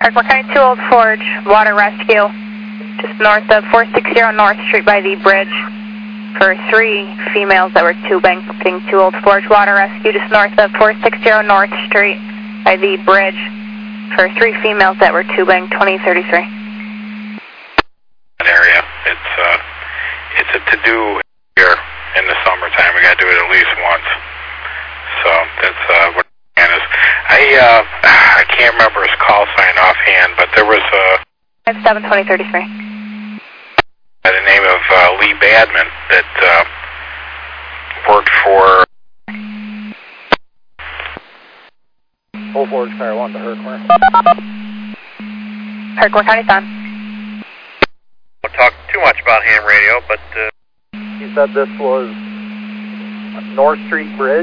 Parkmore County 2 Old Forge, water rescue, just north of 460 North Street by the bridge for 3 females that were tubing, 2 Old Forge water rescue, just north of 460 North Street by the bridge for 3 females that were tubing, 2033. That area, it's a to-do here in the summertime. We got to do it at least once. So that's what it is. I can't remember his call sign offhand, but there was a 57-2033. by the name of Lee Badman that worked for Old Forge Car 1 to Herkimer. Parkmore County Sun. Don't talk too much about ham radio, but he said this was North Street Bridge.